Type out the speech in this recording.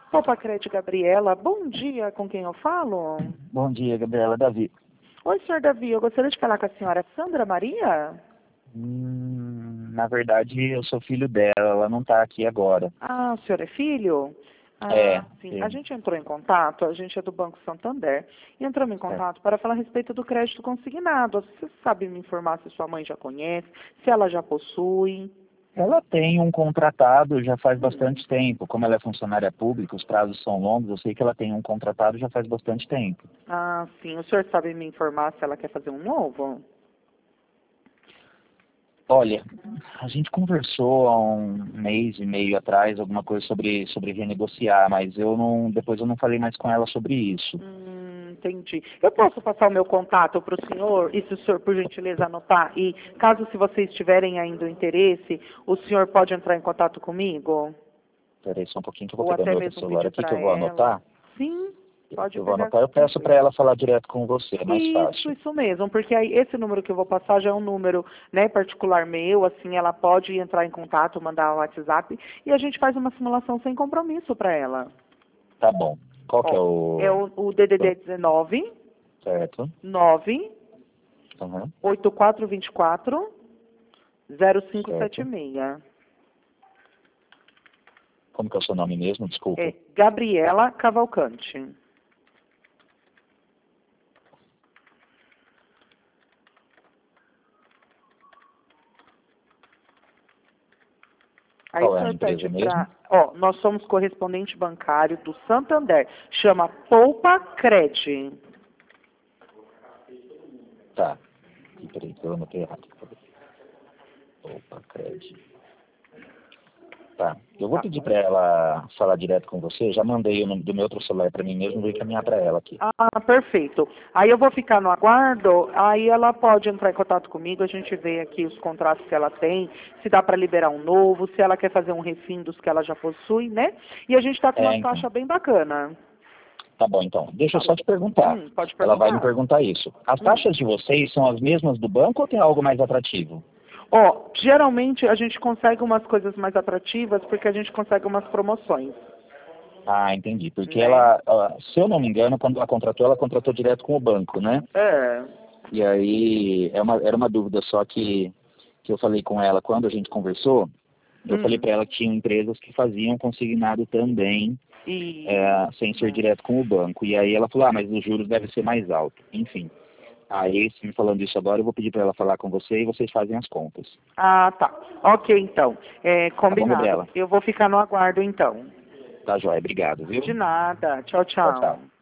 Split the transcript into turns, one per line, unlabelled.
Opa, Crede Gabriela, bom dia, com quem eu falo?
Bom dia, Gabriela. Davi.
Oi, senhor Davi, eu gostaria de falar com a senhora Sandra Maria?
Na verdade, eu sou filho dela, ela não está aqui agora.
Ah, o senhor é filho?
É,
Ah, sim. A
é,
gente entrou em contato, a gente é do Banco Santander, e entramos em
é.
contato para falar a respeito do crédito consignado. Você sabe me informar se sua mãe já conhece, se ela já possui?
Ela tem um contratado já faz
Hum.
bastante tempo. Como ela é funcionária pública, os prazos são longos, eu sei que ela tem um contratado já faz bastante tempo.
Ah, sim. O senhor sabe me informar se ela quer fazer um novo?
Olha, a gente conversou há um mês e meio atrás alguma coisa sobre renegociar, mas depois eu não falei mais com ela sobre isso.
Entendi. Eu posso passar o meu contato para o senhor, e se o senhor, por gentileza, anotar, e caso se vocês tiverem ainda o interesse, o senhor pode entrar em contato comigo?
Espera aí só um pouquinho que eu vou
Ou
pegar
até
meu outro
mesmo
celular
pedir
aqui que
para
eu vou
ela?
anotar.
Sim, pode
Eu vou
pegar,
anotar, eu peço para
tranquilo.
ela falar direto com você, é mais fácil.
Isso mesmo, porque aí esse número que eu vou passar já é um número, né, particular meu, assim, ela pode entrar em contato, mandar o WhatsApp, e a gente faz uma simulação sem compromisso para ela.
Tá bom. Qual que é
Ó, é
o...
o DDD 19
Certo.
9
Uhum.
8424
Certo.
0576.
Como que é o seu nome mesmo?
É
Desculpa.
Gabriela Cavalcante. Aí o
Qual é a
senhor pede
empresa mesmo?
para... Ó, nós somos correspondente bancário do Santander. Chama Poupa Cred.
Tá. Ih, peraí, que eu anotei errado. Opa, crédito. Tá. Eu vou
Tá.
pedir para ela falar direto com você. Já mandei o nome do meu outro celular para mim mesmo, vou encaminhar para ela aqui.
Ah, perfeito. Aí eu vou ficar no aguardo, aí ela pode entrar em contato comigo, a gente vê aqui os contratos que ela tem, se dá para liberar um novo, se ela quer fazer um refim dos que ela já possui, né? E a gente está com uma
É, então.
taxa bem bacana.
Tá bom, então. Deixa eu
Tá
só
bom.
te perguntar.
Pode
Ela vai me
perguntar.
perguntar isso. As
Hum.
taxas de vocês são as mesmas do banco ou tem algo mais atrativo?
Ó, geralmente a gente consegue umas coisas mais atrativas porque a gente consegue umas promoções,
Ah, entendi. Porque
né?
se eu não me engano, quando ela contratou direto com o banco, né?
É.
E aí era uma dúvida só que eu falei com ela quando a gente conversou. Eu falei
Hum.
para ela que tinham empresas que faziam consignado também,
E.
sem ser direto com o banco. E aí ela falou, mas os juros devem ser mais altos. Enfim. Aí, me falando isso agora, eu vou pedir para ela falar com você e vocês fazem as contas.
Ah, tá. Ok, então. É,
Tá bom,
combinado.
Gabriela?
Eu vou ficar no aguardo, então.
Tá, joia. Obrigado, viu?
De nada. Tchau,
Tchau,
tchau.
tchau.